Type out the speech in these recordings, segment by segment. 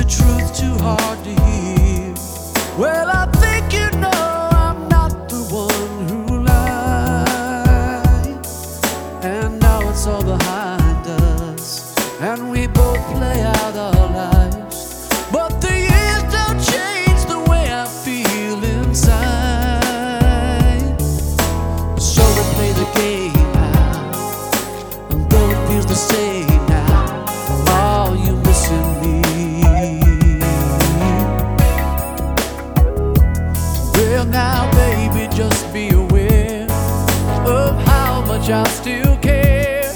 the truth too hard to hear? Well, I think you know I'm not the one who lied. And now it's all behind us, and we both play out our lives. But the years don't change the way I feel inside. So we play the game out, and though it feels the same now, are you missing me? Well now baby, just be aware of how much I still care.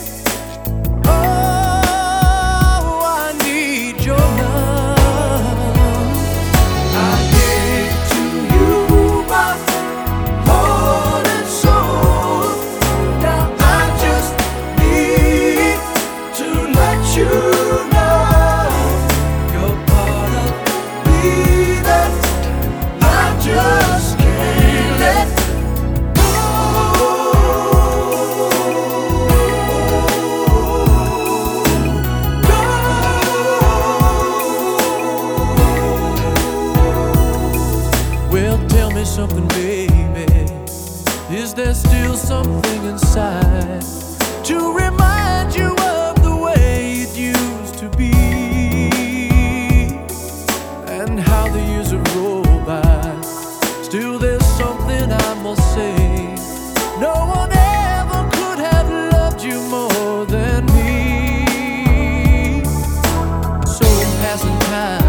Oh, I need your love. I give to you my heart and soul. Now I just need to let you know you're part of me that I just can't let go. Well, tell me something, baby. Is there still something inside to remind you of the way it used to be, and how the years have rolled by? Still there's something I must say. No one ever could have loved you more than me. So in passing time,